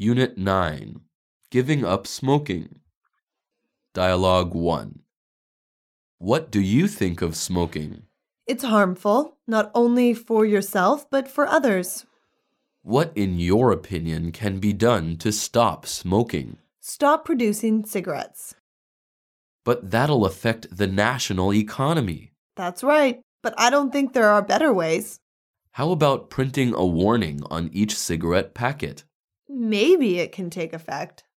Unit 9. Giving up smoking. Dialogue 1. What do you think of smoking? It's harmful, not only for yourself, but for others. What, in your opinion, can be done to stop smoking? Stop producing cigarettes. But that'll affect the national economy. That's right, but I don't think there are better ways. How about printing a warning on each cigarette packet? Maybe it can take effect.